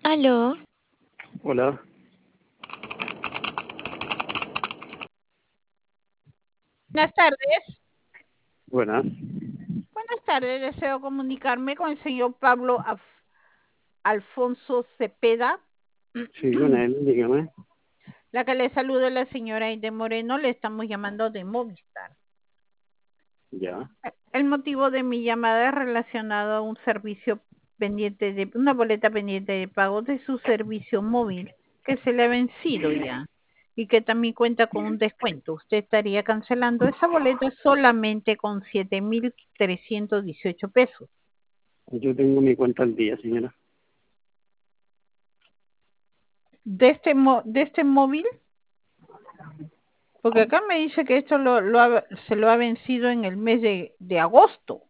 Aló, Hola, Buenas tardes. buenas. Buenas tardes. Deseo comunicarme con el señor Pablo Alfonso Cepeda. Sí, con él, dígame. La que le saluda es la señora Aide Moreno. Le estamos llamando de Movistar. Ya. El motivo de mi llamada es relacionado a un servicio pendiente de una boleta pendiente de pago de su servicio móvil que se le ha vencido ya y que también cuenta con un descuento. Usted estaría cancelando esa boleta solamente con 7.318 pesos. Yo tengo mi cuenta al día, señora. De este móvil, porque acá me dice que esto se lo ha vencido en el mes de agosto.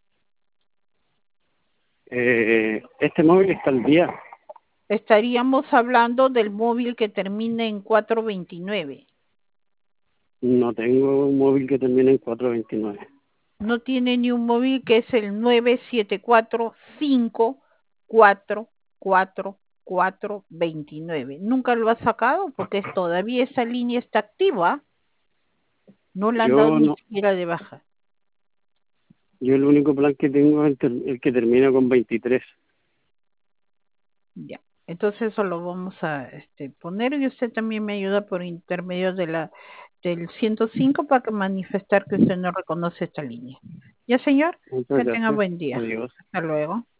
Este móvil está al día. Estaríamos hablando del móvil que termina en 429. No tengo un móvil que termine en 429. No tiene ni un móvil que es el 974-544-429. Nunca lo ha sacado porque todavía esa línea está activa. No la han dado Yo ni no, siquiera de baja. yo el único plan que tengo es el que termina con 23. Ya. Entonces eso lo vamos a poner y usted también me ayuda por intermedio del 105 para que manifestar que usted no reconoce esta línea. Ya, señor, Muchas que tenga gracias. buen día. Adiós. Hasta luego.